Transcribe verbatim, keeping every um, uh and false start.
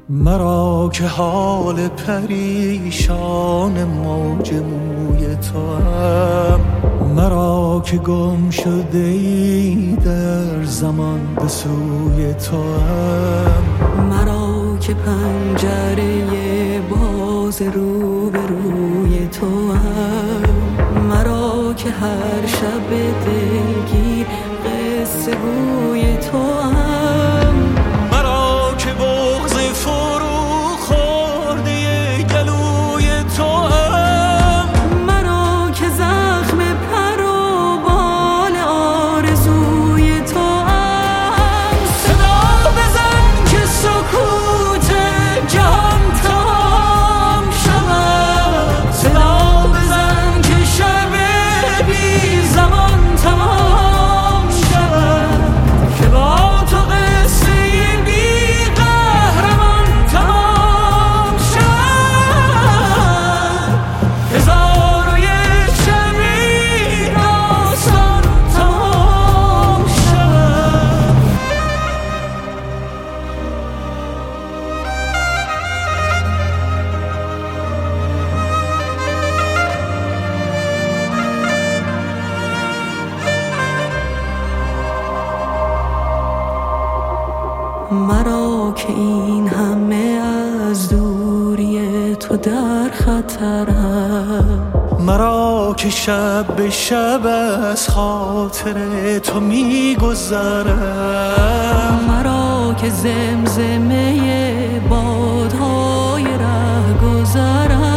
مرا که حال پریشان موج موی توام، مرا که گم شده ای در زمان به سوی توام، مرا که پنجره باز رو به روی توام، مرا که هر شب دلگیر قصه گوی توام، مرا که بغض فرو خورده گلوی توام، مرا که زخم پر و بال آرزوی توام. صدا بزن که سکوت جهان تمام شود، صدا بزن که شب بی زمان تمام شود، که با تو قصه بی قهرمان تمام شود. هزار و یک شبی داستان تمام شود. مرا که این همه از دوری تو در خطرم، مرا که شب به شب از خاطر تو میگذرم، مرا که زمزمه بادهای ره گذرم،